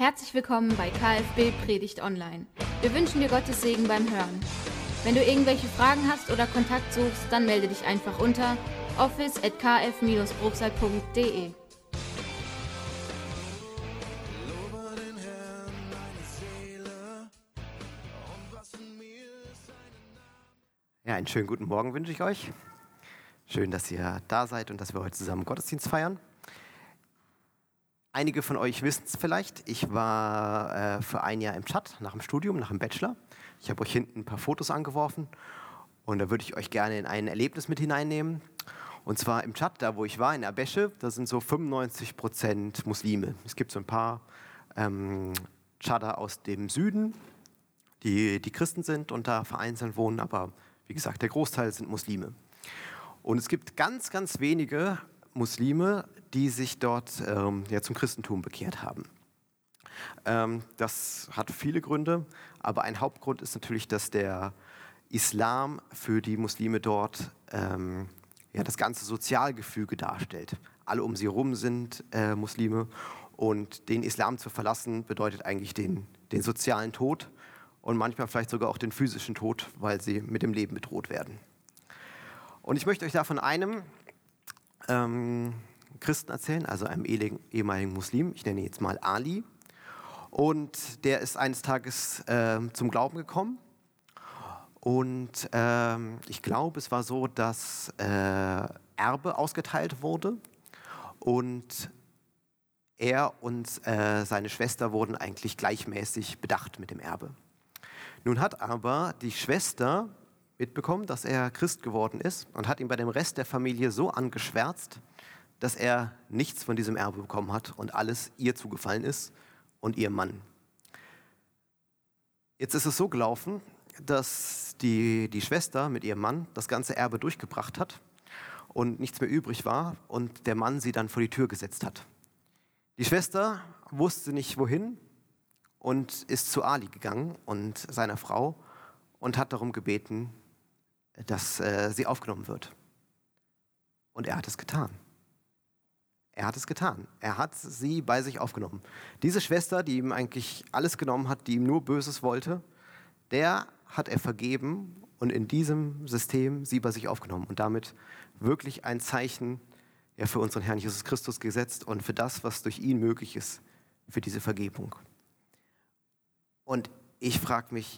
Herzlich willkommen bei KfB Predigt Online. Wir wünschen dir Gottes Segen beim Hören. Wenn du irgendwelche Fragen hast oder Kontakt suchst, dann melde dich einfach unter office@kf-brauxel.de. Ja, einen schönen guten Morgen wünsche ich euch. Schön, dass ihr da seid und dass wir heute zusammen Gottesdienst feiern. Einige von euch wissen es vielleicht, ich war für ein Jahr im Tschad nach dem Studium, nach dem Bachelor. Ich habe euch hinten ein paar Fotos angeworfen und da würde ich euch gerne in ein Erlebnis mit hineinnehmen. Und zwar im Tschad, da wo ich war, in Abesche, da sind so 95% Muslime. Es gibt so ein paar Tschader aus dem Süden, die Christen sind und da vereinzelt wohnen, aber wie gesagt, der Großteil sind Muslime. Und es gibt ganz, ganz wenige Muslime, die sich dort zum Christentum bekehrt haben. Das hat viele Gründe, aber ein Hauptgrund ist natürlich, dass der Islam für die Muslime dort das ganze Sozialgefüge darstellt. Alle um sie herum sind Muslime und den Islam zu verlassen bedeutet eigentlich den sozialen Tod und manchmal vielleicht sogar auch den physischen Tod, weil sie mit dem Leben bedroht werden. Und ich möchte euch da von einem Christen erzählen, also einem ehemaligen Muslim. Ich nenne ihn jetzt mal Ali. Und der ist eines Tages zum Glauben gekommen. Und ich glaube, es war so, dass Erbe ausgeteilt wurde. Und er und seine Schwester wurden eigentlich gleichmäßig bedacht mit dem Erbe. Nun hat aber die Schwester mitbekommen, dass er Christ geworden ist und hat ihn bei dem Rest der Familie so angeschwärzt, dass er nichts von diesem Erbe bekommen hat und alles ihr zugefallen ist und ihrem Mann. Jetzt ist es so gelaufen, dass die Schwester mit ihrem Mann das ganze Erbe durchgebracht hat und nichts mehr übrig war und der Mann sie dann vor die Tür gesetzt hat. Die Schwester wusste nicht wohin und ist zu Ali gegangen und seiner Frau und hat darum gebeten, dass sie aufgenommen wird. Und er hat es getan. Er hat es getan. Er hat sie bei sich aufgenommen. Diese Schwester, die ihm eigentlich alles genommen hat, die ihm nur Böses wollte, der hat er vergeben und in diesem System sie bei sich aufgenommen und damit wirklich ein Zeichen für unseren Herrn Jesus Christus gesetzt und für das, was durch ihn möglich ist, für diese Vergebung. Und ich frage mich,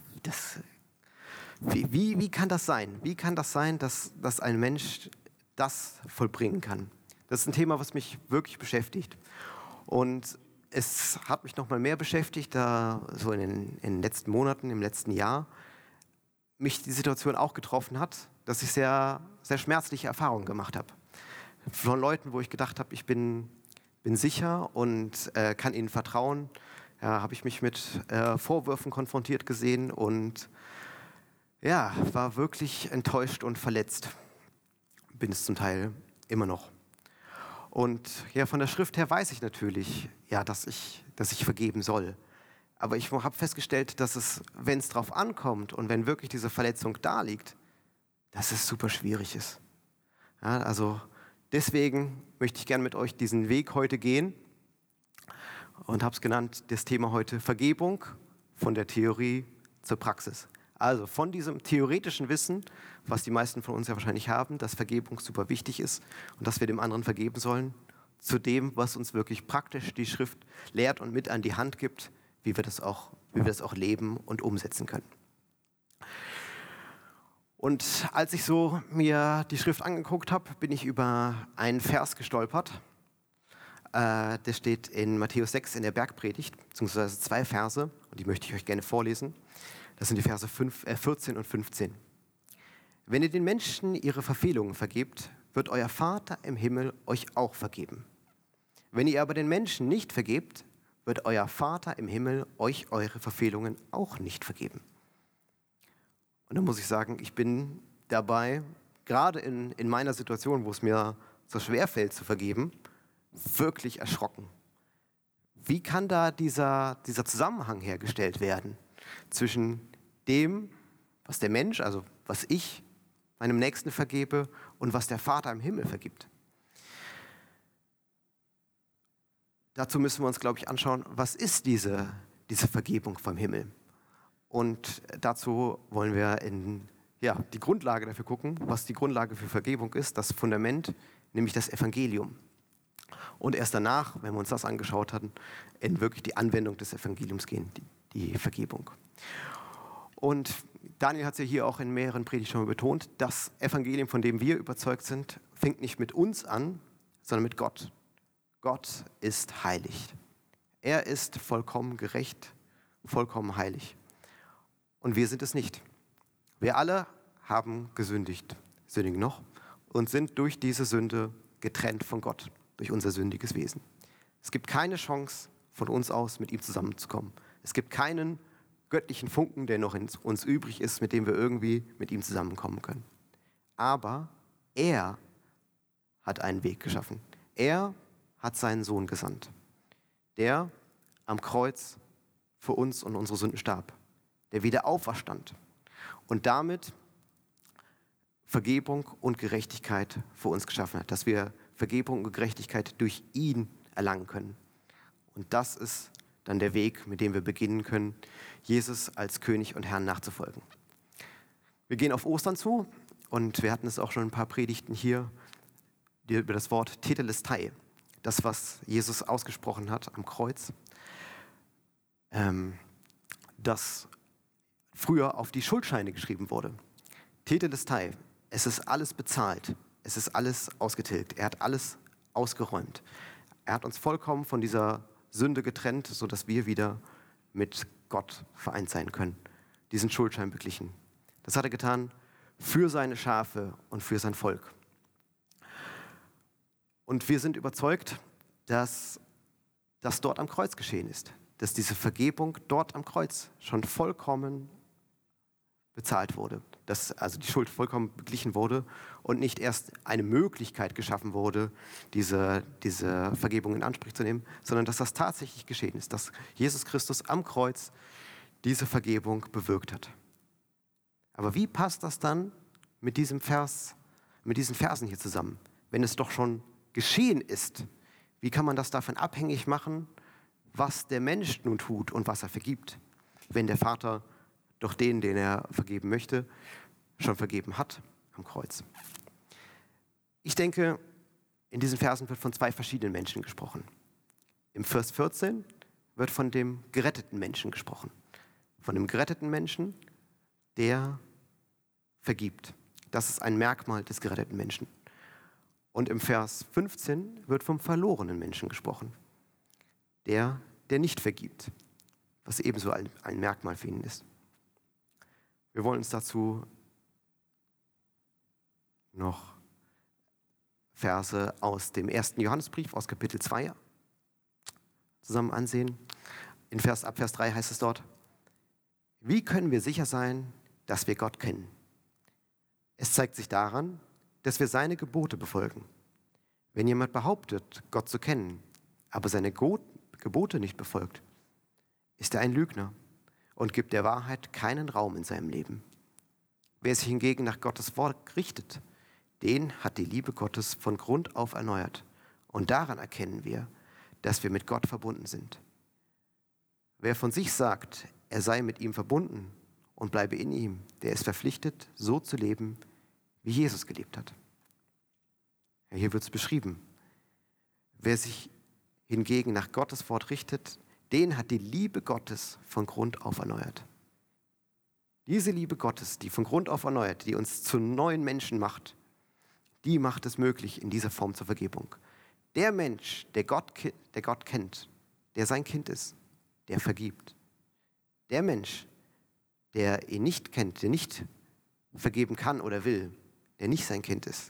wie kann das sein? Wie kann das sein, dass ein Mensch das vollbringen kann? Das ist ein Thema, was mich wirklich beschäftigt. Und es hat mich noch mal mehr beschäftigt, da so in den letzten Monaten, im letzten Jahr, mich die Situation auch getroffen hat, dass ich sehr, sehr schmerzliche Erfahrungen gemacht habe. Von Leuten, wo ich gedacht habe, ich bin sicher und kann ihnen vertrauen, habe ich mich mit Vorwürfen konfrontiert gesehen und war wirklich enttäuscht und verletzt. Bin es zum Teil immer noch. Und von der Schrift her weiß ich natürlich, dass ich vergeben soll. Aber ich habe festgestellt, dass es, wenn es drauf ankommt und wenn wirklich diese Verletzung da liegt, dass es super schwierig ist. Ja, also deswegen möchte ich gerne mit euch diesen Weg heute gehen und habe es genannt, das Thema heute Vergebung von der Theorie zur Praxis. Also von diesem theoretischen Wissen, was die meisten von uns ja wahrscheinlich haben, dass Vergebung super wichtig ist und dass wir dem anderen vergeben sollen, zu dem, was uns wirklich praktisch die Schrift lehrt und mit an die Hand gibt, wie wir das auch leben und umsetzen können. Und als ich so mir die Schrift angeguckt habe, bin ich über einen Vers gestolpert. Der steht in Matthäus 6 in der Bergpredigt, beziehungsweise 2 Verse, und die möchte ich euch gerne vorlesen. Das sind die Verse 14 und 15. Wenn ihr den Menschen ihre Verfehlungen vergebt, wird euer Vater im Himmel euch auch vergeben. Wenn ihr aber den Menschen nicht vergebt, wird euer Vater im Himmel euch eure Verfehlungen auch nicht vergeben. Und dann muss ich sagen, ich bin dabei, gerade in meiner Situation, wo es mir so schwer fällt zu vergeben, wirklich erschrocken. Wie kann da dieser Zusammenhang hergestellt werden zwischen dem, was der Mensch, also was ich meinem Nächsten vergebe und was der Vater im Himmel vergibt? dazu müssen wir uns, glaube ich, anschauen, was ist diese Vergebung vom Himmel? Und dazu wollen wir die Grundlage dafür gucken, was die Grundlage für Vergebung ist, das Fundament, nämlich das Evangelium. Und erst danach, wenn wir uns das angeschaut hatten, in wirklich die Anwendung des Evangeliums gehen, die Vergebung. Und Daniel hat es ja hier auch in mehreren Predigten schon mal betont, das Evangelium, von dem wir überzeugt sind, fängt nicht mit uns an, sondern mit Gott. Gott ist heilig. Er ist vollkommen gerecht, vollkommen heilig. Und wir sind es nicht. Wir alle haben gesündigt, sündigen noch, und sind durch diese Sünde getrennt von Gott, durch unser sündiges Wesen. Es gibt keine Chance, von uns aus mit ihm zusammenzukommen. Es gibt keinen göttlichen Funken, der noch in uns übrig ist, mit dem wir irgendwie mit ihm zusammenkommen können. Aber er hat einen Weg geschaffen. Er hat seinen Sohn gesandt, der am Kreuz für uns und unsere Sünden starb, der wieder auferstand und damit Vergebung und Gerechtigkeit für uns geschaffen hat, dass wir Vergebung und Gerechtigkeit durch ihn erlangen können. Und das ist dann der Weg, mit dem wir beginnen können, Jesus als König und Herrn nachzufolgen. Wir gehen auf Ostern zu und wir hatten es auch schon ein paar Predigten hier über das Wort Tetelestai, das, was Jesus ausgesprochen hat am Kreuz, das früher auf die Schuldscheine geschrieben wurde. Tetelestai, es ist alles bezahlt, es ist alles ausgetilgt, er hat alles ausgeräumt. Er hat uns vollkommen von dieser Sünde getrennt, sodass wir wieder mit Gott vereint sein können, diesen Schuldschein beglichen. Das hat er getan für seine Schafe und für sein Volk. Und wir sind überzeugt, dass das dort am Kreuz geschehen ist, dass diese Vergebung dort am Kreuz schon vollkommen bezahlt wurde, dass also die Schuld vollkommen beglichen wurde und nicht erst eine Möglichkeit geschaffen wurde, diese Vergebung in Anspruch zu nehmen, sondern dass das tatsächlich geschehen ist, dass Jesus Christus am Kreuz diese Vergebung bewirkt hat. Aber wie passt das dann mit diesen Versen hier zusammen, wenn es doch schon geschehen ist? Wie kann man das davon abhängig machen, was der Mensch nun tut und was er vergibt, wenn der Vater doch den er vergeben möchte, schon vergeben hat am Kreuz? Ich denke, in diesen Versen wird von zwei verschiedenen Menschen gesprochen. Im Vers 14 wird von dem geretteten Menschen gesprochen. Von dem geretteten Menschen, der vergibt. Das ist ein Merkmal des geretteten Menschen. Und im Vers 15 wird vom verlorenen Menschen gesprochen. Der nicht vergibt, was ebenso ein Merkmal für ihn ist. Wir wollen uns dazu noch Verse aus dem 1. Johannesbrief, aus Kapitel 2 zusammen ansehen. Ab Vers 3 heißt es dort: Wie können wir sicher sein, dass wir Gott kennen? Es zeigt sich daran, dass wir seine Gebote befolgen. Wenn jemand behauptet, Gott zu kennen, aber seine Gebote nicht befolgt, ist er ein Lügner und gibt der Wahrheit keinen Raum in seinem Leben. Wer sich hingegen nach Gottes Wort richtet, den hat die Liebe Gottes von Grund auf erneuert. Und daran erkennen wir, dass wir mit Gott verbunden sind. Wer von sich sagt, er sei mit ihm verbunden und bleibe in ihm, der ist verpflichtet, so zu leben, wie Jesus gelebt hat. Ja, hier wird es beschrieben. Wer sich hingegen nach Gottes Wort richtet, den hat die Liebe Gottes von Grund auf erneuert. Diese Liebe Gottes, die von Grund auf erneuert, die uns zu neuen Menschen macht, die macht es möglich in dieser Form zur Vergebung. Der Mensch, der Gott kennt, der sein Kind ist, der vergibt. Der Mensch, der ihn nicht kennt, der nicht vergeben kann oder will, der nicht sein Kind ist,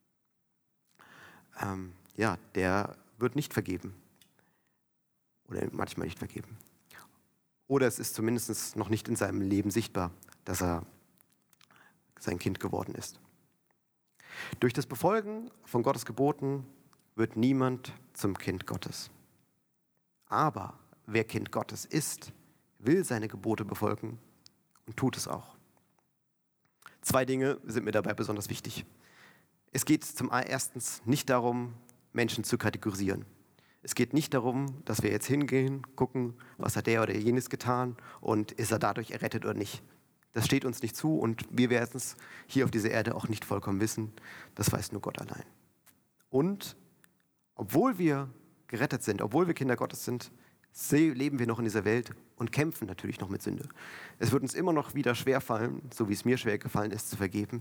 der wird nicht vergeben. Oder manchmal nicht vergeben. Oder es ist zumindest noch nicht in seinem Leben sichtbar, dass er sein Kind geworden ist. Durch das Befolgen von Gottes Geboten wird niemand zum Kind Gottes. Aber wer Kind Gottes ist, will seine Gebote befolgen und tut es auch. Zwei Dinge sind mir dabei besonders wichtig. Es geht zum ersten nicht darum, Menschen zu kategorisieren. Es geht nicht darum, dass wir jetzt hingehen, gucken, was hat der oder jenes getan und ist er dadurch errettet oder nicht. Das steht uns nicht zu und wir werden es hier auf dieser Erde auch nicht vollkommen wissen. Das weiß nur Gott allein. Und obwohl wir gerettet sind, obwohl wir Kinder Gottes sind, leben wir noch in dieser Welt und kämpfen natürlich noch mit Sünde. Es wird uns immer noch wieder schwerfallen, so wie es mir schwer gefallen ist, zu vergeben,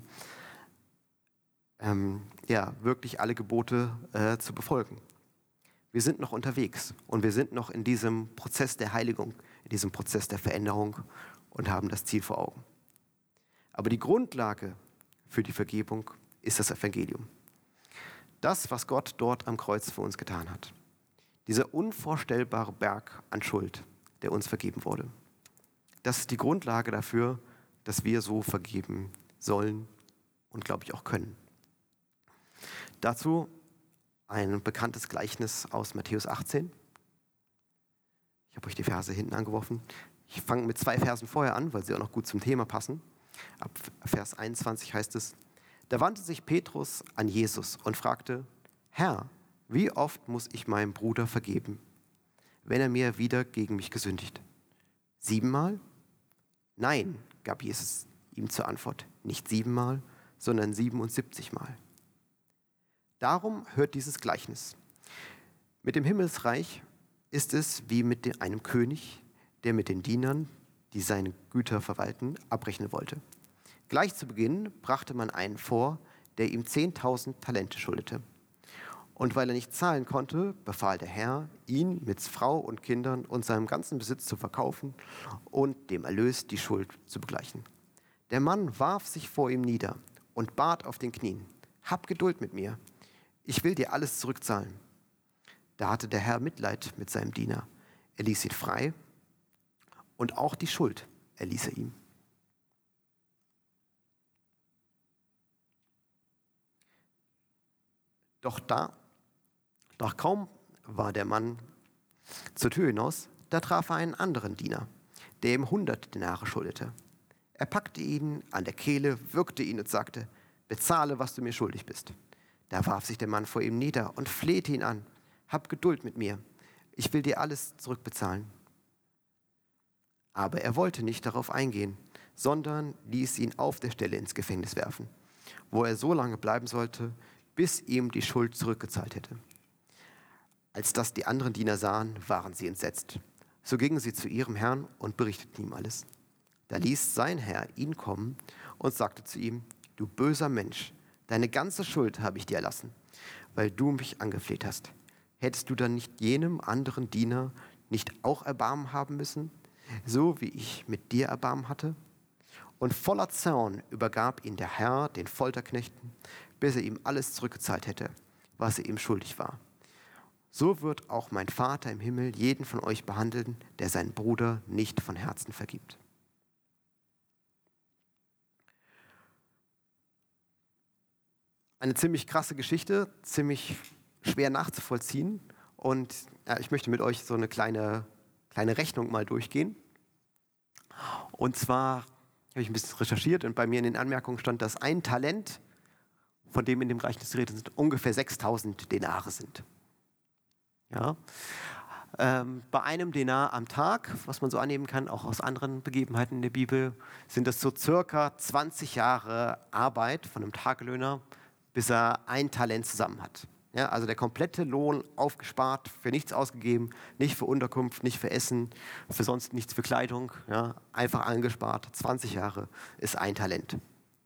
wirklich alle Gebote zu befolgen. Wir sind noch unterwegs und wir sind noch in diesem Prozess der Heiligung, in diesem Prozess der Veränderung und haben das Ziel vor Augen. Aber die Grundlage für die Vergebung ist das Evangelium. Das, was Gott dort am Kreuz für uns getan hat. Dieser unvorstellbare Berg an Schuld, der uns vergeben wurde. Das ist die Grundlage dafür, dass wir so vergeben sollen und, glaube ich, auch können. Dazu ein bekanntes Gleichnis aus Matthäus 18. Ich habe euch die Verse hinten angeworfen. Ich fange mit 2 Versen vorher an, weil sie auch noch gut zum Thema passen. Ab Vers 21 heißt es: Da wandte sich Petrus an Jesus und fragte: Herr, wie oft muss ich meinem Bruder vergeben, wenn er mir wieder gegen mich gesündigt? 7-mal? Nein, gab Jesus ihm zur Antwort, nicht 7-mal, sondern 77-mal. Darum hört dieses Gleichnis. Mit dem Himmelsreich ist es wie mit einem König, der mit den Dienern, die seine Güter verwalten, abrechnen wollte. Gleich zu Beginn brachte man einen vor, der ihm 10.000 Talente schuldete. Und weil er nicht zahlen konnte, befahl der Herr, ihn mit Frau und Kindern und seinem ganzen Besitz zu verkaufen und dem Erlös die Schuld zu begleichen. Der Mann warf sich vor ihm nieder und bat auf den Knien: Hab Geduld mit mir, ich will dir alles zurückzahlen. Da hatte der Herr Mitleid mit seinem Diener. Er ließ ihn frei und auch die Schuld erließ er ihm. Doch kaum war der Mann zur Tür hinaus, da traf er einen anderen Diener, der ihm 100 Denare schuldete. Er packte ihn an der Kehle, würgte ihn und sagte: Bezahle, was du mir schuldig bist. Da warf sich der Mann vor ihm nieder und flehte ihn an: Hab Geduld mit mir, ich will dir alles zurückbezahlen. Aber er wollte nicht darauf eingehen, sondern ließ ihn auf der Stelle ins Gefängnis werfen, wo er so lange bleiben sollte, bis ihm die Schuld zurückgezahlt hätte. Als das die anderen Diener sahen, waren sie entsetzt. So gingen sie zu ihrem Herrn und berichteten ihm alles. Da ließ sein Herr ihn kommen und sagte zu ihm: Du böser Mensch, deine ganze Schuld habe ich dir erlassen, weil du mich angefleht hast. Hättest du dann nicht jenem anderen Diener nicht auch Erbarmen haben müssen, so wie ich mit dir Erbarmen hatte? Und voller Zorn übergab ihn der Herr den Folterknechten, bis er ihm alles zurückgezahlt hätte, was er ihm schuldig war. So wird auch mein Vater im Himmel jeden von euch behandeln, der seinen Bruder nicht von Herzen vergibt. Eine ziemlich krasse Geschichte, ziemlich schwer nachzuvollziehen. Und ich möchte mit euch so eine kleine Rechnung mal durchgehen. Und zwar habe ich ein bisschen recherchiert und bei mir in den Anmerkungen stand, dass ein Talent, von dem in dem Gleichnis die Rede sind, ungefähr 6.000 Denare sind. Ja. Bei einem Denar am Tag, was man so annehmen kann, auch aus anderen Begebenheiten in der Bibel, sind das so circa 20 Jahre Arbeit von einem Tagelöhner, bis er ein Talent zusammen hat. Ja, also der komplette Lohn aufgespart, für nichts ausgegeben, nicht für Unterkunft, nicht für Essen, für sonst nichts, für Kleidung, ja, einfach angespart. 20 Jahre ist ein Talent.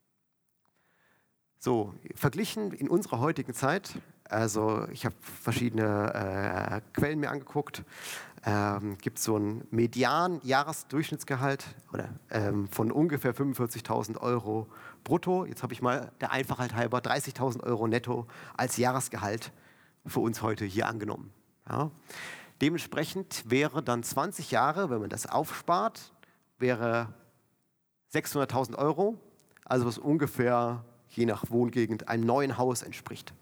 So, verglichen in unserer heutigen Zeit, also ich habe verschiedene Quellen mir angeguckt, gibt es so ein Median-Jahresdurchschnittsgehalt von ungefähr 45.000 Euro brutto. Jetzt habe ich mal der Einfachheit halber 30.000 Euro netto als Jahresgehalt für uns heute hier angenommen. Ja. Dementsprechend wäre dann 20 Jahre, wenn man das aufspart, wäre 600.000 Euro, also was ungefähr je nach Wohngegend einem neuen Haus entspricht.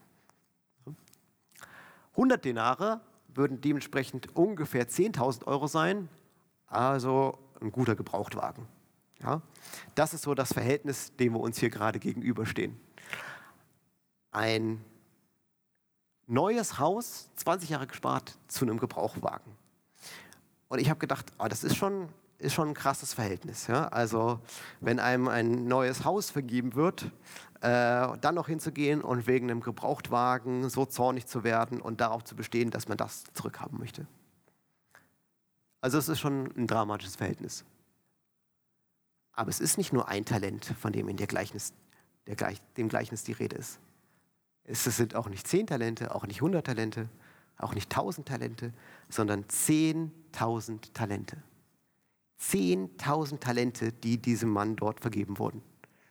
100 Denare würden dementsprechend ungefähr 10.000 Euro sein, also ein guter Gebrauchtwagen. Ja? Das ist so das Verhältnis, dem wir uns hier gerade gegenüberstehen. Ein neues Haus, 20 Jahre gespart, zu einem Gebrauchtwagen. Und ich habe gedacht, das ist schon ein krasses Verhältnis. Ja? Also wenn einem ein neues Haus vergeben wird, dann noch hinzugehen und wegen einem Gebrauchtwagen so zornig zu werden und darauf zu bestehen, dass man das zurückhaben möchte. Also es ist schon ein dramatisches Verhältnis. Aber es ist nicht nur ein Talent, von dem in dem Gleichnis die Rede ist. Es sind auch nicht 10 Talente, auch nicht 100 Talente, auch nicht 1000 Talente, sondern 10.000 Talente. 10.000 Talente, die diesem Mann dort vergeben wurden.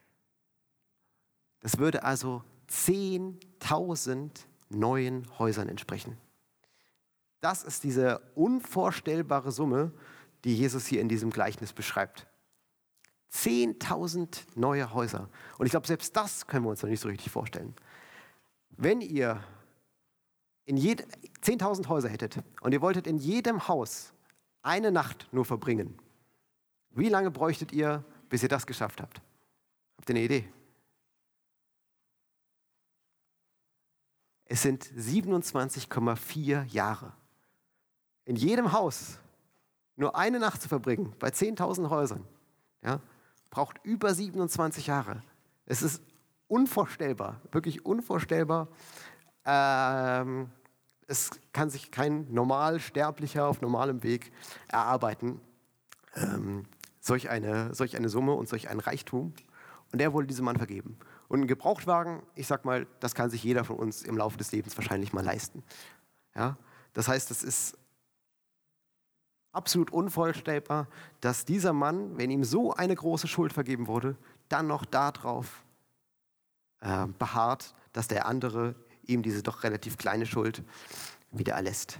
Das würde also 10.000 neuen Häusern entsprechen. Das ist diese unvorstellbare Summe, die Jesus hier in diesem Gleichnis beschreibt. 10.000 neue Häuser. Und ich glaube, selbst das können wir uns noch nicht so richtig vorstellen. Wenn ihr 10.000 Häuser hättet und ihr wolltet in jedem Haus eine Nacht nur verbringen, wie lange bräuchtet ihr, bis ihr das geschafft habt? Habt ihr eine Idee? Es sind 27,4 Jahre. In jedem Haus nur eine Nacht zu verbringen, bei 10.000 Häusern, ja, braucht über 27 Jahre. Es ist unvorstellbar, wirklich unvorstellbar. Es kann sich kein Normalsterblicher auf normalem Weg erarbeiten, solch eine Summe und solch ein Reichtum. Und der wurde diesem Mann vergeben. Und ein Gebrauchtwagen, ich sag mal, das kann sich jeder von uns im Laufe des Lebens wahrscheinlich mal leisten. Ja? Das heißt, es ist absolut unvorstellbar, dass dieser Mann, wenn ihm so eine große Schuld vergeben wurde, dann noch darauf beharrt, dass der andere ihm diese doch relativ kleine Schuld wieder erlässt.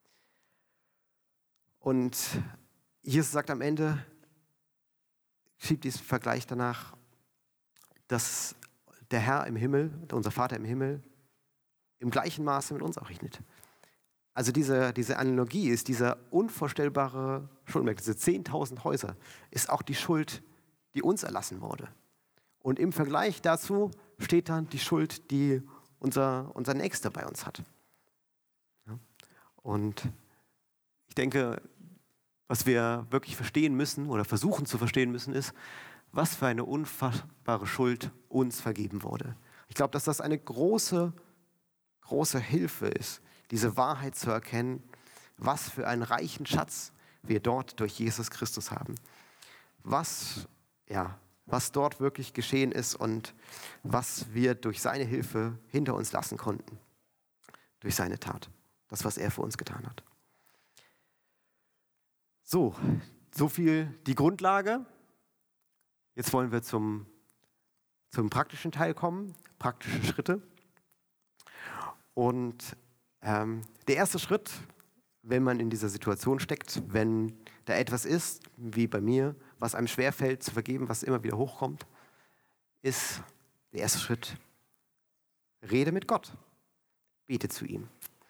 Und Jesus sagt am Ende, schiebt diesen Vergleich danach, dass der Herr im Himmel, unser Vater im Himmel, im gleichen Maße mit uns auch rechnet. Also diese Analogie ist dieser unvorstellbare Schuldenberg, diese 10.000 Häuser, ist auch die Schuld, die uns erlassen wurde. Und im Vergleich dazu steht dann die Schuld, die unser Nächster bei uns hat. Ja? Und ich denke, was wir wirklich verstehen müssen oder versuchen zu verstehen müssen, ist, was für eine unfassbare Schuld uns vergeben wurde. Ich glaube, dass das eine große, große Hilfe ist, diese Wahrheit zu erkennen, was für einen reichen Schatz wir dort durch Jesus Christus haben. Was dort wirklich geschehen ist und was wir durch seine Hilfe hinter uns lassen konnten. Durch seine Tat. Das, was er für uns getan hat. So viel die Grundlage. Jetzt wollen wir zum praktischen Teil kommen, praktische Schritte. Und der erste Schritt, wenn man in dieser Situation steckt, wenn da etwas ist, wie bei mir, was einem schwerfällt zu vergeben, was immer wieder hochkommt, ist der erste Schritt, rede mit Gott, bete zu ihm.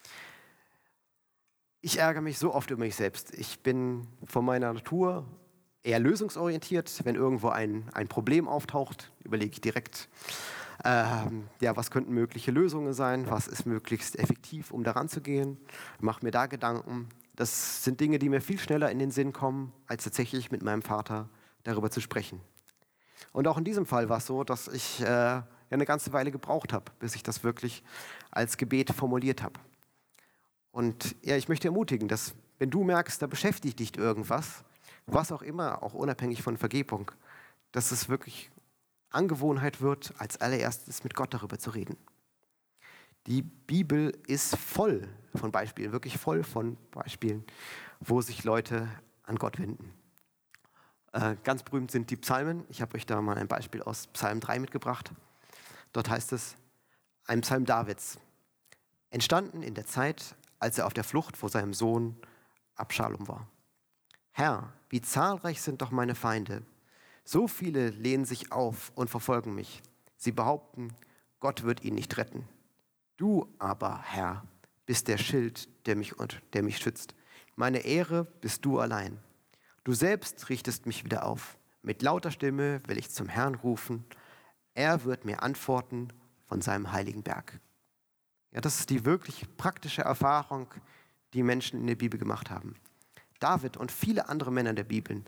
Ich ärgere mich so oft über mich selbst. Ich bin von meiner Natur eher lösungsorientiert. Wenn irgendwo ein Problem auftaucht, überlege ich direkt, was könnten mögliche Lösungen sein, was ist möglichst effektiv, um daran zu gehen, mache mir da Gedanken. Das sind Dinge, die mir viel schneller in den Sinn kommen, als tatsächlich mit meinem Vater darüber zu sprechen. Und auch in diesem Fall war es so, dass ich eine ganze Weile gebraucht habe, bis ich das wirklich als Gebet formuliert habe. Und ich möchte ermutigen, dass wenn du merkst, da beschäftigt dich irgendwas, was auch immer, auch unabhängig von Vergebung, dass es wirklich Angewohnheit wird, als allererstes mit Gott darüber zu reden. Die Bibel ist voll von Beispielen, wirklich voll von Beispielen, wo sich Leute an Gott wenden. Ganz berühmt sind die Psalmen. Ich habe euch da mal ein Beispiel aus Psalm 3 mitgebracht. Dort heißt es, ein Psalm Davids, entstanden in der Zeit, als er auf der Flucht vor seinem Sohn Abschalom war. Herr, wie zahlreich sind doch meine Feinde. So viele lehnen sich auf und verfolgen mich. Sie behaupten, Gott wird ihn nicht retten. Du aber, Herr, bist der Schild, der mich schützt. Meine Ehre bist du allein. Du selbst richtest mich wieder auf. Mit lauter Stimme will ich zum Herrn rufen. Er wird mir antworten von seinem heiligen Berg. Ja, das ist die wirklich praktische Erfahrung, die Menschen in der Bibel gemacht haben. David und viele andere Männer der Bibel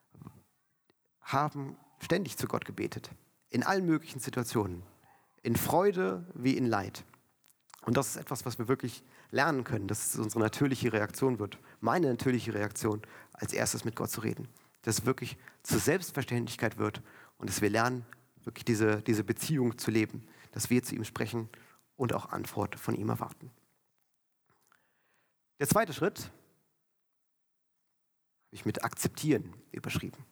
haben ständig zu Gott gebetet. In allen möglichen Situationen. In Freude wie in Leid. Und das ist etwas, was wir wirklich lernen können, dass es unsere natürliche Reaktion wird. Meine natürliche Reaktion, als erstes mit Gott zu reden. Dass es wirklich zur Selbstverständlichkeit wird und dass wir lernen, wirklich diese Beziehung zu leben. Dass wir zu ihm sprechen und auch Antwort von ihm erwarten. Der zweite Schritt habe ich mit akzeptieren überschrieben.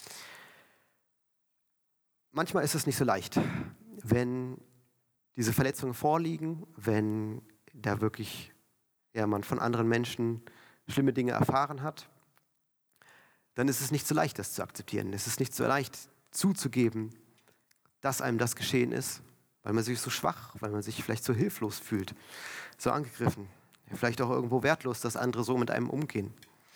Manchmal ist es nicht so leicht, wenn diese Verletzungen vorliegen, wenn da wirklich man von anderen Menschen schlimme Dinge erfahren hat, dann ist es nicht so leicht, das zu akzeptieren. Es ist nicht so leicht zuzugeben, dass einem das geschehen ist, weil man sich so schwach, weil man sich vielleicht so hilflos fühlt, so angegriffen, vielleicht auch irgendwo wertlos, dass andere so mit einem umgehen.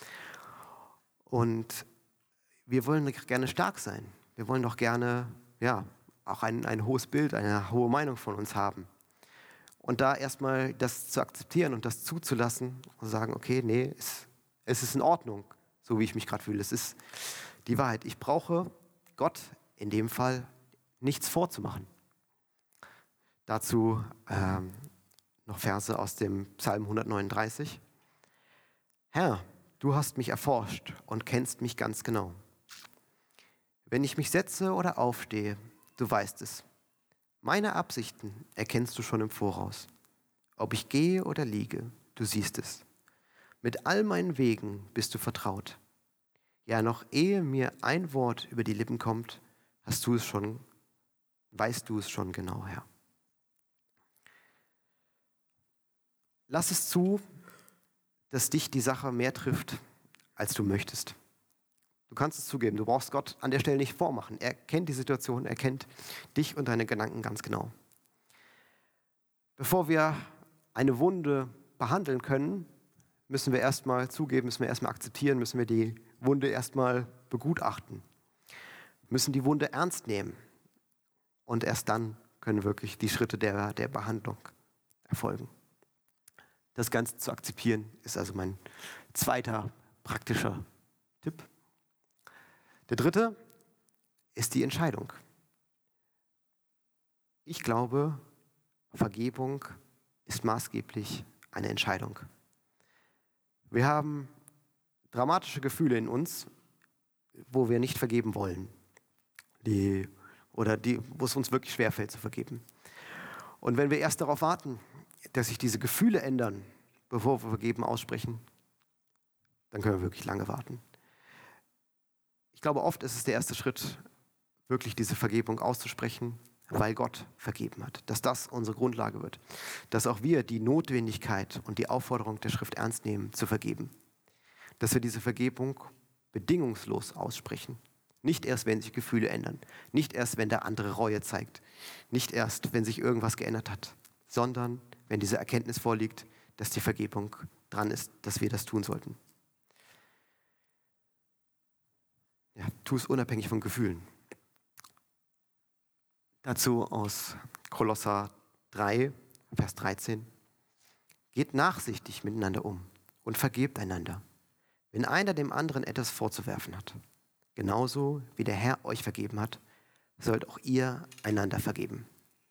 Und wir wollen gerne stark sein. Wir wollen doch gerne auch ein hohes Bild, eine hohe Meinung von uns haben. Und da erstmal das zu akzeptieren und das zuzulassen und sagen, okay, nee, es ist in Ordnung, so wie ich mich gerade fühle. Es ist die Wahrheit. Ich brauche Gott in dem Fall nichts vorzumachen. Dazu noch Verse aus dem Psalm 139. Herr, du hast mich erforscht und kennst mich ganz genau. Wenn ich mich setze oder aufstehe, du weißt es. Meine Absichten erkennst du schon im Voraus. Ob ich gehe oder liege, du siehst es. Mit all meinen Wegen bist du vertraut. Ja, noch ehe mir ein Wort über die Lippen kommt, weißt du es schon genau, Herr. Lass es zu, dass dich die Sache mehr trifft, als du möchtest. Du kannst es zugeben, du brauchst Gott an der Stelle nicht vormachen. Er kennt die Situation, er kennt dich und deine Gedanken ganz genau. Bevor wir eine Wunde behandeln können, müssen wir erstmal zugeben, müssen wir erstmal akzeptieren, müssen wir die Wunde erstmal begutachten, müssen die Wunde ernst nehmen. Und erst dann können wirklich die Schritte der Behandlung erfolgen. Das Ganze zu akzeptieren ist also mein zweiter praktischer Tipp. Der dritte ist die Entscheidung. Ich glaube, Vergebung ist maßgeblich eine Entscheidung. Wir haben dramatische Gefühle in uns, wo wir nicht vergeben wollen. Wo es uns wirklich schwerfällt zu vergeben. Und wenn wir erst darauf warten, dass sich diese Gefühle ändern, bevor wir Vergeben aussprechen, dann können wir wirklich lange warten. Ich glaube, oft ist es der erste Schritt, wirklich diese Vergebung auszusprechen, weil Gott vergeben hat. Dass das unsere Grundlage wird. Dass auch wir die Notwendigkeit und die Aufforderung der Schrift ernst nehmen, zu vergeben. Dass wir diese Vergebung bedingungslos aussprechen. Nicht erst, wenn sich Gefühle ändern. Nicht erst, wenn der andere Reue zeigt. Nicht erst, wenn sich irgendwas geändert hat. Sondern, wenn diese Erkenntnis vorliegt, dass die Vergebung dran ist, dass wir das tun sollten. Ja, tu es unabhängig von Gefühlen. Dazu aus Kolosser 3, Vers 13. Geht nachsichtig miteinander um und vergebt einander, wenn einer dem anderen etwas vorzuwerfen hat. Genauso wie der Herr euch vergeben hat, sollt auch ihr einander vergeben.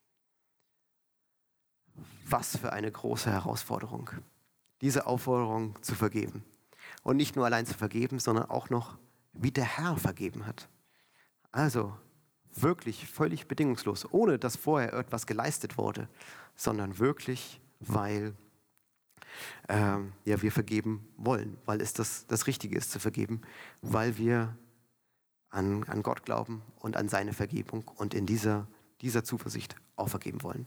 Was für eine große Herausforderung, diese Aufforderung zu vergeben. Und nicht nur allein zu vergeben, sondern auch noch, wie der Herr vergeben hat. Also wirklich völlig bedingungslos, ohne dass vorher etwas geleistet wurde, sondern wirklich, weil wir vergeben wollen, weil es das Richtige ist zu vergeben, weil wir an Gott glauben und an seine Vergebung und in dieser Zuversicht auch vergeben wollen.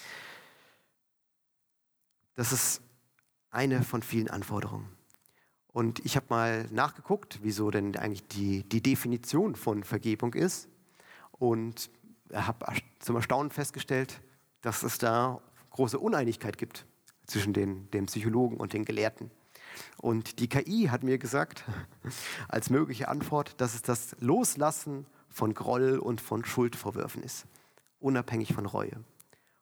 Das ist eine von vielen Anforderungen. Und ich habe mal nachgeguckt, wieso denn eigentlich die Definition von Vergebung ist. Und habe zum Erstaunen festgestellt, dass es da große Uneinigkeit gibt zwischen den Psychologen und den Gelehrten. Und die KI hat mir gesagt, als mögliche Antwort, dass es das Loslassen von Groll und von Schuldvorwürfen ist, unabhängig von Reue.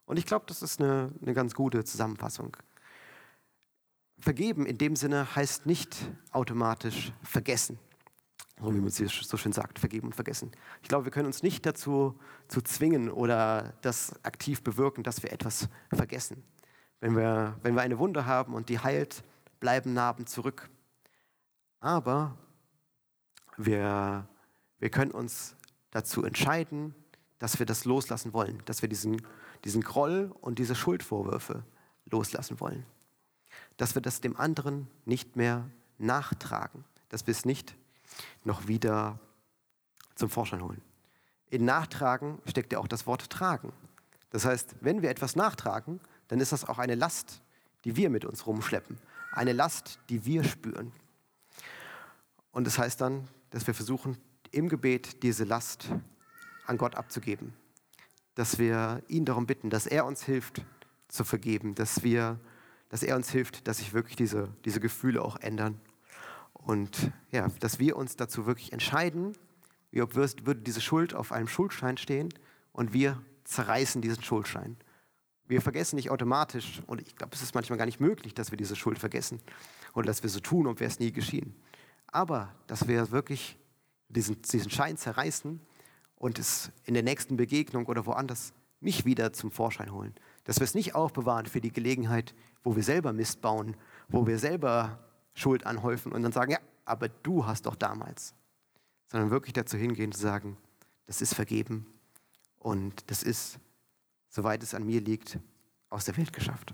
Und ich glaube, das ist eine ganz gute Zusammenfassung. Vergeben in dem Sinne heißt nicht automatisch vergessen. So wie man es hier so schön sagt, vergeben und vergessen. Ich glaube, wir können uns nicht dazu zwingen oder das aktiv bewirken, dass wir etwas vergessen. Wenn wir eine Wunde haben und die heilt, bleiben Narben zurück. Aber wir können uns dazu entscheiden, dass wir das loslassen wollen, dass wir diesen Groll und diese Schuldvorwürfe loslassen wollen. Dass wir das dem anderen nicht mehr nachtragen, dass wir es nicht noch wieder zum Vorschein holen. In Nachtragen steckt ja auch das Wort tragen. Das heißt, wenn wir etwas nachtragen, dann ist das auch eine Last, die wir mit uns rumschleppen. Eine Last, die wir spüren. Und das heißt dann, dass wir versuchen, im Gebet diese Last an Gott abzugeben. Dass wir ihn darum bitten, dass er uns hilft zu vergeben, dass er uns hilft, dass sich wirklich diese Gefühle auch ändern. Und ja, dass wir uns dazu wirklich entscheiden, wie ob würde diese Schuld auf einem Schuldschein stehen und wir zerreißen diesen Schuldschein. Wir vergessen nicht automatisch, und ich glaube, es ist manchmal gar nicht möglich, dass wir diese Schuld vergessen oder dass wir so tun, als wäre es nie geschehen. Aber dass wir wirklich diesen Schein zerreißen und es in der nächsten Begegnung oder woanders nicht wieder zum Vorschein holen. Dass wir es nicht aufbewahren für die Gelegenheit, wo wir selber Mist bauen, wo wir selber Schuld anhäufen und dann sagen, ja, aber du hast doch damals. Sondern wirklich dazu hingehen zu sagen, das ist vergeben und das ist, soweit es an mir liegt, aus der Welt geschafft.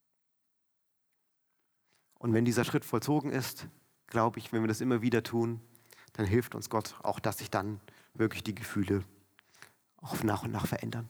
Und wenn dieser Schritt vollzogen ist, glaube ich, wenn wir das immer wieder tun, dann hilft uns Gott auch, dass sich dann wirklich die Gefühle auch nach und nach verändern.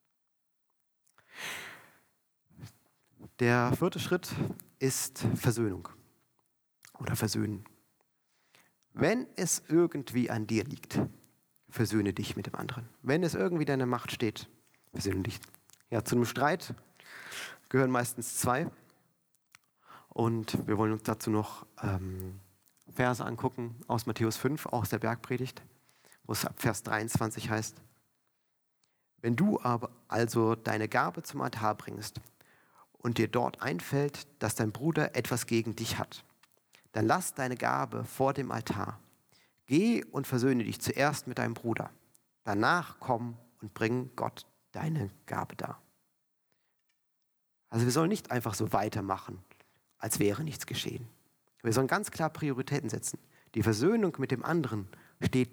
Der 4. Schritt ist Versöhnung oder Versöhnen. Wenn es irgendwie an dir liegt, versöhne dich mit dem anderen. Wenn es irgendwie deiner Macht steht, versöhne dich. Ja, zu einem Streit gehören meistens 2. Und wir wollen uns dazu noch Verse angucken aus Matthäus 5, aus der Bergpredigt, wo es ab Vers 23 heißt: Wenn du aber also deine Gabe zum Altar bringst und dir dort einfällt, dass dein Bruder etwas gegen dich hat, dann lass deine Gabe vor dem Altar. Geh und versöhne dich zuerst mit deinem Bruder. Danach komm und bring Gott deine Gabe dar. Also wir sollen nicht einfach so weitermachen, als wäre nichts geschehen. Wir sollen ganz klar Prioritäten setzen. Die Versöhnung mit dem anderen steht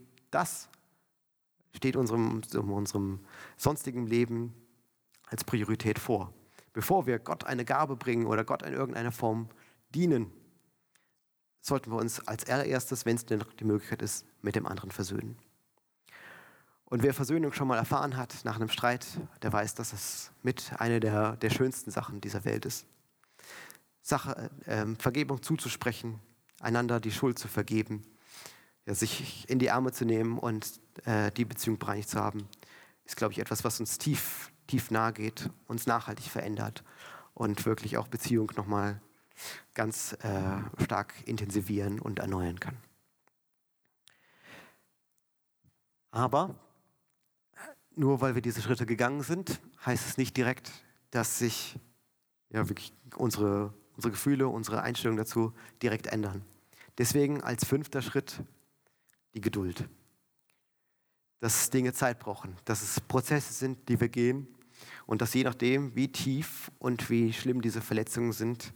unserem sonstigen Leben als Priorität vor. Bevor wir Gott eine Gabe bringen oder Gott in irgendeiner Form dienen, sollten wir uns als allererstes, wenn es denn die Möglichkeit ist, mit dem anderen versöhnen. Und wer Versöhnung schon mal erfahren hat nach einem Streit, der weiß, dass es mit einer der schönsten Sachen dieser Welt ist. Vergebung zuzusprechen, einander die Schuld zu vergeben, ja, sich in die Arme zu nehmen und die Beziehung bereinigt zu haben, ist, glaube ich, etwas, was uns tief nahe geht, uns nachhaltig verändert und wirklich auch Beziehung nochmal ganz stark intensivieren und erneuern kann. Aber nur weil wir diese Schritte gegangen sind, heißt es nicht direkt, dass sich ja wirklich unsere Gefühle, unsere Einstellung dazu direkt ändern. Deswegen als 5. Schritt die Geduld. Dass Dinge Zeit brauchen, dass es Prozesse sind, die wir gehen und dass je nachdem, wie tief und wie schlimm diese Verletzungen sind,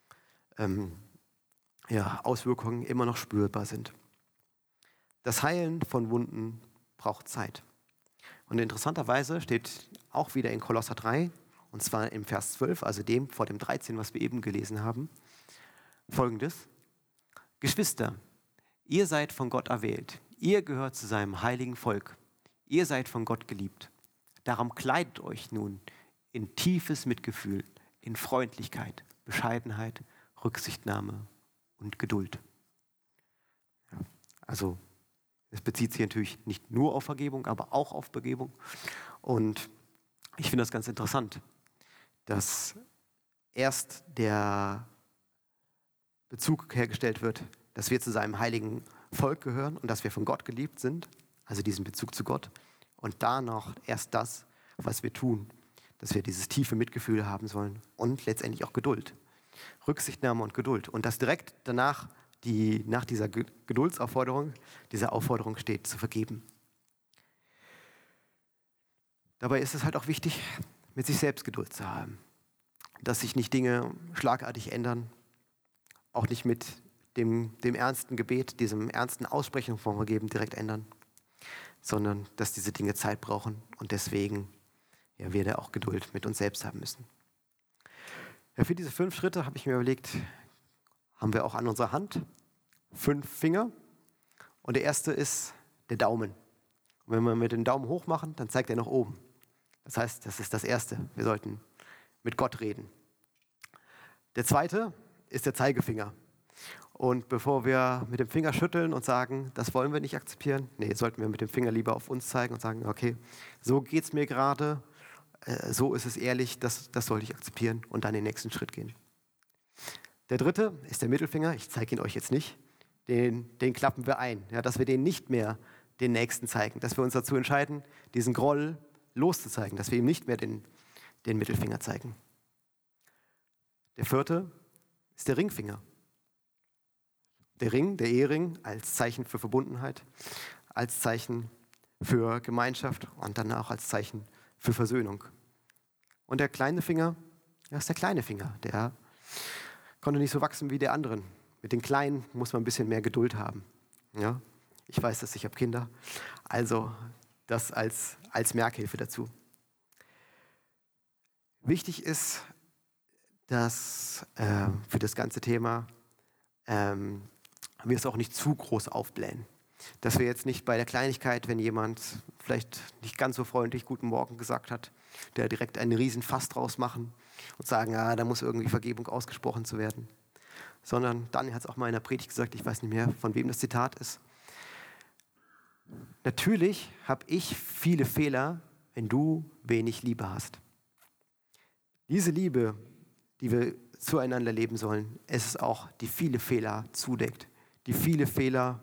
Auswirkungen immer noch spürbar sind. Das Heilen von Wunden braucht Zeit. Und interessanterweise steht auch wieder in Kolosser 3, und zwar im Vers 12, also dem vor dem 13, was wir eben gelesen haben, Folgendes: Geschwister, ihr seid von Gott erwählt, ihr gehört zu seinem heiligen Volk, ihr seid von Gott geliebt. Darum kleidet euch nun in tiefes Mitgefühl, in Freundlichkeit, Bescheidenheit, Rücksichtnahme und Geduld. Ja, also es bezieht sich natürlich nicht nur auf Vergebung, aber auch auf Vergebung. Und ich finde das ganz interessant, dass erst der Bezug hergestellt wird, dass wir zu seinem heiligen Volk gehören und dass wir von Gott geliebt sind, also diesen Bezug zu Gott. Und danach erst das, was wir tun, dass wir dieses tiefe Mitgefühl haben sollen und letztendlich auch Geduld. Rücksichtnahme und Geduld. Und dass direkt danach, nach dieser Geduldsaufforderung, diese Aufforderung steht, zu vergeben. Dabei ist es halt auch wichtig, mit sich selbst Geduld zu haben. Dass sich nicht Dinge schlagartig ändern, auch nicht mit dem ernsten Gebet, diesem ernsten Aussprechen von Vergeben direkt ändern, sondern dass diese Dinge Zeit brauchen und deswegen wir da auch Geduld mit uns selbst haben müssen. Ja, für diese 5 Schritte habe ich mir überlegt, haben wir auch an unserer Hand 5 Finger und der erste ist der Daumen. Und wenn wir mit dem Daumen hoch machen, dann zeigt er nach oben. Das heißt, das ist das Erste. Wir sollten mit Gott reden. Der zweite ist der Zeigefinger. Und bevor wir mit dem Finger schütteln und sagen, das wollen wir nicht akzeptieren, sollten wir mit dem Finger lieber auf uns zeigen und sagen, okay, so geht es mir gerade, so ist es ehrlich, das sollte ich akzeptieren und dann den nächsten Schritt gehen. Der dritte ist der Mittelfinger, ich zeige ihn euch jetzt nicht, den klappen wir ein, ja, dass wir den nicht mehr den Nächsten zeigen, dass wir uns dazu entscheiden, diesen Groll loszuzeigen, dass wir ihm nicht mehr den Mittelfinger zeigen. Der vierte ist der Ringfinger. Der Ring, der Ehering, als Zeichen für Verbundenheit, als Zeichen für Gemeinschaft und dann auch als Zeichen für Versöhnung. Und der kleine Finger, das ist der kleine Finger, der konnte nicht so wachsen wie der anderen. Mit den Kleinen muss man ein bisschen mehr Geduld haben. Ja? Ich weiß das, ich habe Kinder, also das als Merkhilfe dazu. Wichtig ist, dass für das ganze Thema wir es auch nicht zu groß aufblähen. Dass wir jetzt nicht bei der Kleinigkeit, wenn jemand vielleicht nicht ganz so freundlich Guten Morgen gesagt hat, der direkt einen riesen Fass draus machen und sagen, ja, da muss irgendwie Vergebung ausgesprochen zu werden. Sondern Daniel hat es auch mal in der Predigt gesagt, ich weiß nicht mehr, von wem das Zitat ist. Natürlich habe ich viele Fehler, wenn du wenig Liebe hast. Diese Liebe, die wir zueinander leben sollen, es ist auch, die viele Fehler zudeckt, die viele Fehler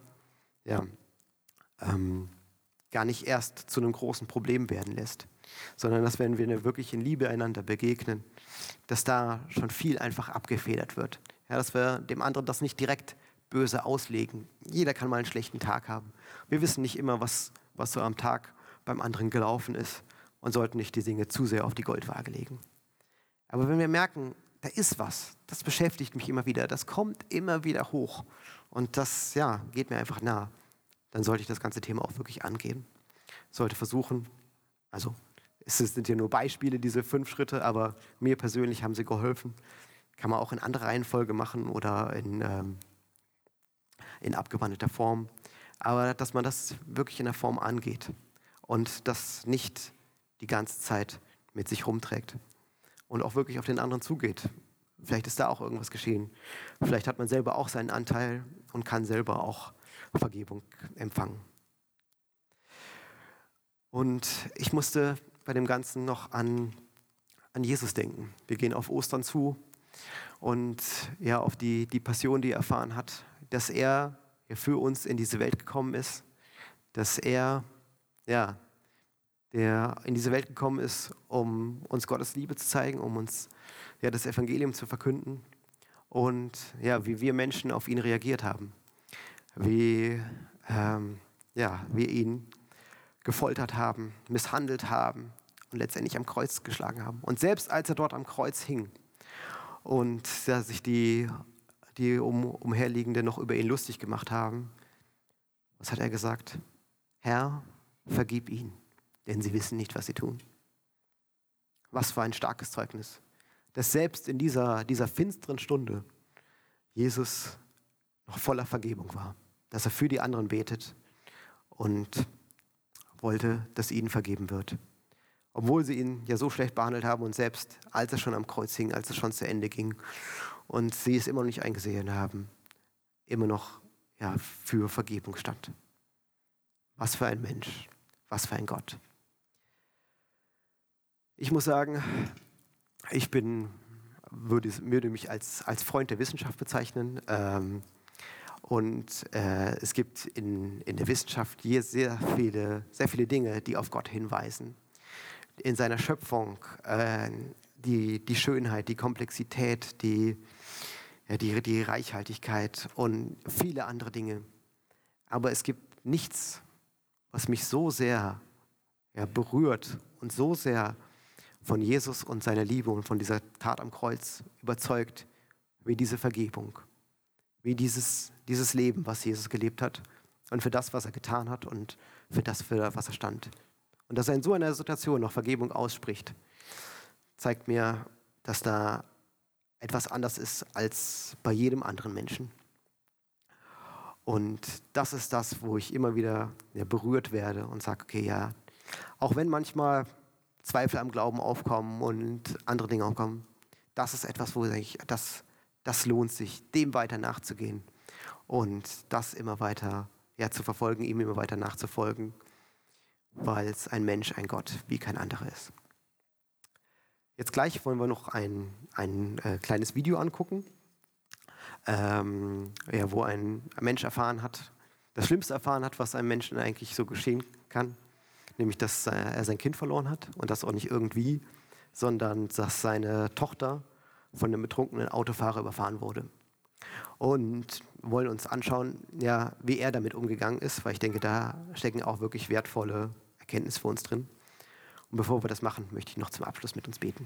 gar nicht erst zu einem großen Problem werden lässt, sondern dass, wenn wir wirklich in Liebe einander begegnen, dass da schon viel einfach abgefedert wird. Ja, dass wir dem anderen das nicht direkt böse auslegen. Jeder kann mal einen schlechten Tag haben. Wir wissen nicht immer, was so am Tag beim anderen gelaufen ist und sollten nicht die Dinge zu sehr auf die Goldwaage legen. Aber wenn wir merken, da ist was, das beschäftigt mich immer wieder, das kommt immer wieder hoch und das geht mir einfach nah, dann sollte ich das ganze Thema auch wirklich angehen. Sollte versuchen, also es sind ja nur Beispiele, diese 5 Schritte, aber mir persönlich haben sie geholfen. Kann man auch in anderer Reihenfolge machen oder in abgewandelter Form. Aber dass man das wirklich in der Form angeht und das nicht die ganze Zeit mit sich rumträgt. Und auch wirklich auf den anderen zugeht. Vielleicht ist da auch irgendwas geschehen. Vielleicht hat man selber auch seinen Anteil und kann selber auch Vergebung empfangen. Und ich musste bei dem Ganzen noch an Jesus denken. Wir gehen auf Ostern zu und auf die Passion, die er erfahren hat, dass er für uns in diese Welt gekommen ist, dass er der in diese Welt gekommen ist, um uns Gottes Liebe zu zeigen, um uns das Evangelium zu verkünden und wie wir Menschen auf ihn reagiert haben, wie wir ihn gefoltert haben, misshandelt haben und letztendlich am Kreuz geschlagen haben. Und selbst als er dort am Kreuz hing und sich die Umherliegenden noch über ihn lustig gemacht haben, was hat er gesagt? Herr, vergib ihnen, denn sie wissen nicht, was sie tun. Was für ein starkes Zeugnis, dass selbst in dieser finsteren Stunde Jesus noch voller Vergebung war, dass er für die anderen betet und wollte, dass ihnen vergeben wird. Obwohl sie ihn ja so schlecht behandelt haben und selbst als er schon am Kreuz hing, als es schon zu Ende ging und sie es immer noch nicht eingesehen haben, immer noch für Vergebung stand. Was für ein Mensch, was für ein Gott. Ich muss sagen, ich würde mich als Freund der Wissenschaft bezeichnen. Und es gibt in der Wissenschaft hier sehr viele Dinge, die auf Gott hinweisen. in seiner Schöpfung, die Schönheit, die Komplexität, die Reichhaltigkeit und viele andere Dinge. Aber es gibt nichts, was mich so sehr berührt und so sehr von Jesus und seiner Liebe und von dieser Tat am Kreuz überzeugt, wie diese Vergebung, wie dieses Leben, was Jesus gelebt hat und für das, was er getan hat und für das, für was er stand. Und dass er in so einer Situation noch Vergebung ausspricht, zeigt mir, dass da etwas anders ist als bei jedem anderen Menschen. Und das ist das, wo ich immer wieder berührt werde und sage, okay, ja, auch wenn manchmal Zweifel am Glauben aufkommen und andere Dinge aufkommen, das ist etwas, wo ich das lohnt sich, dem weiter nachzugehen und das immer weiter zu verfolgen, ihm immer weiter nachzufolgen, weil es ein Mensch, ein Gott wie kein anderer ist. Jetzt gleich wollen wir noch ein kleines Video angucken, wo ein Mensch das Schlimmste erfahren hat, was einem Menschen eigentlich so geschehen kann, nämlich, dass er sein Kind verloren hat und das auch nicht irgendwie, sondern dass seine Tochter von einem betrunkenen Autofahrer überfahren wurde. Und wollen uns anschauen, wie er damit umgegangen ist, weil ich denke, da stecken auch wirklich wertvolle Erkenntnisse für uns drin. Und bevor wir das machen, möchte ich noch zum Abschluss mit uns beten.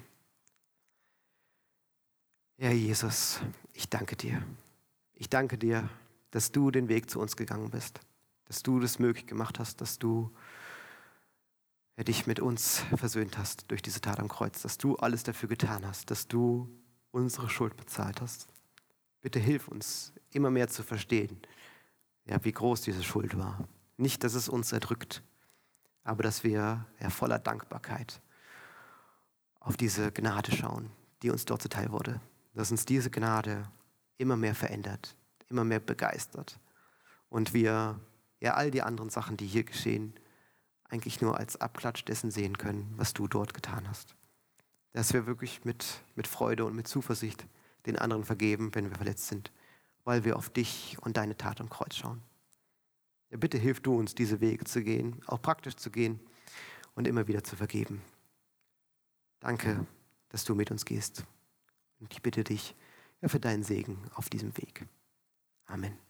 Ja, Jesus, ich danke dir. Ich danke dir, dass du den Weg zu uns gegangen bist, dass du das möglich gemacht hast, dass du dich mit uns versöhnt hast durch diese Tat am Kreuz, dass du alles dafür getan hast, dass du unsere Schuld bezahlt hast. Bitte hilf uns, immer mehr zu verstehen, wie groß diese Schuld war. Nicht, dass es uns erdrückt, aber dass wir voller Dankbarkeit auf diese Gnade schauen, die uns dort zuteil wurde. Dass uns diese Gnade immer mehr verändert, immer mehr begeistert. Und wir all die anderen Sachen, die hier geschehen, eigentlich nur als Abklatsch dessen sehen können, was du dort getan hast. Dass wir wirklich mit Freude und mit Zuversicht den anderen vergeben, wenn wir verletzt sind, weil wir auf dich und deine Tat am Kreuz schauen. Ja, bitte hilf du uns, diese Wege zu gehen, auch praktisch zu gehen und immer wieder zu vergeben. Danke, dass du mit uns gehst. Und ich bitte dich für deinen Segen auf diesem Weg. Amen.